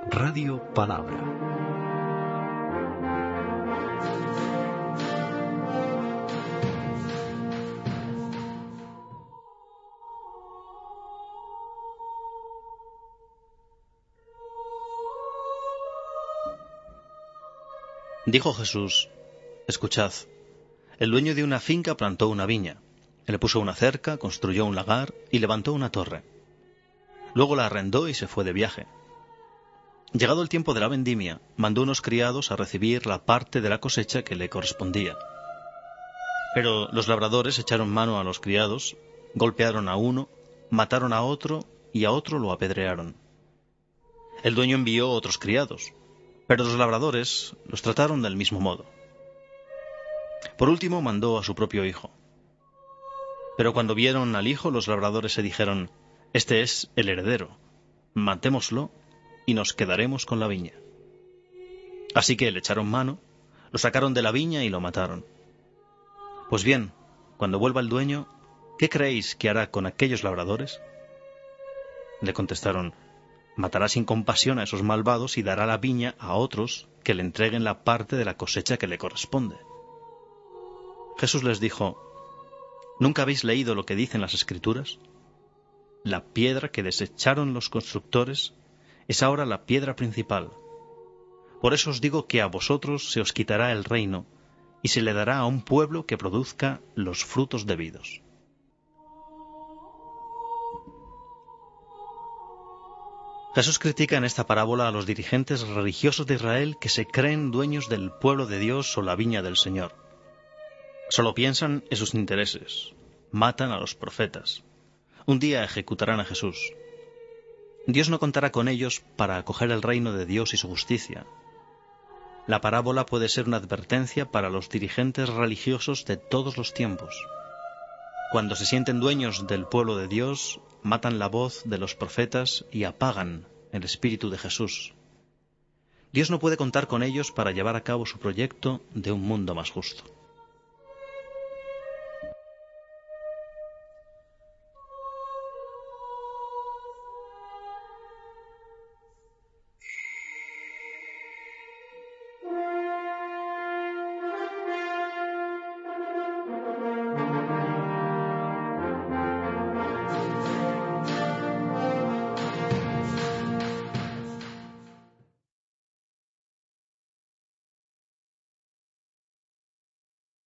Radio Palabra. Dijo Jesús: escuchad, el dueño de una finca plantó una viña, le puso una cerca, construyó un lagar y levantó una torre. Luego la arrendó y se fue de viaje. Llegado el tiempo de la vendimia, mandó unos criados a recibir la parte de la cosecha que le correspondía. Pero los labradores echaron mano a los criados, golpearon a uno, mataron a otro y a otro lo apedrearon. El dueño envió otros criados, pero los labradores los trataron del mismo modo. Por último mandó a su propio hijo. Pero cuando vieron al hijo, los labradores se dijeron: este es el heredero, matémoslo y nos quedaremos con la viña. Así que le echaron mano, lo sacaron de la viña y lo mataron. Pues bien, cuando vuelva el dueño, ¿qué creéis que hará con aquellos labradores? Le contestaron: matará sin compasión a esos malvados y dará la viña a otros que le entreguen la parte de la cosecha que le corresponde. Jesús les dijo: ¿nunca habéis leído lo que dicen las Escrituras? La piedra que desecharon los constructores es ahora la piedra principal. Por eso os digo que a vosotros se os quitará el reino y se le dará a un pueblo que produzca los frutos debidos. Jesús critica en esta parábola a los dirigentes religiosos de Israel que se creen dueños del pueblo de Dios o la viña del Señor. Solo piensan en sus intereses, matan a los profetas. Un día ejecutarán a Jesús. Dios no contará con ellos para acoger el reino de Dios y su justicia. La parábola puede ser una advertencia para los dirigentes religiosos de todos los tiempos. Cuando se sienten dueños del pueblo de Dios, matan la voz de los profetas y apagan el espíritu de Jesús. Dios no puede contar con ellos para llevar a cabo su proyecto de un mundo más justo.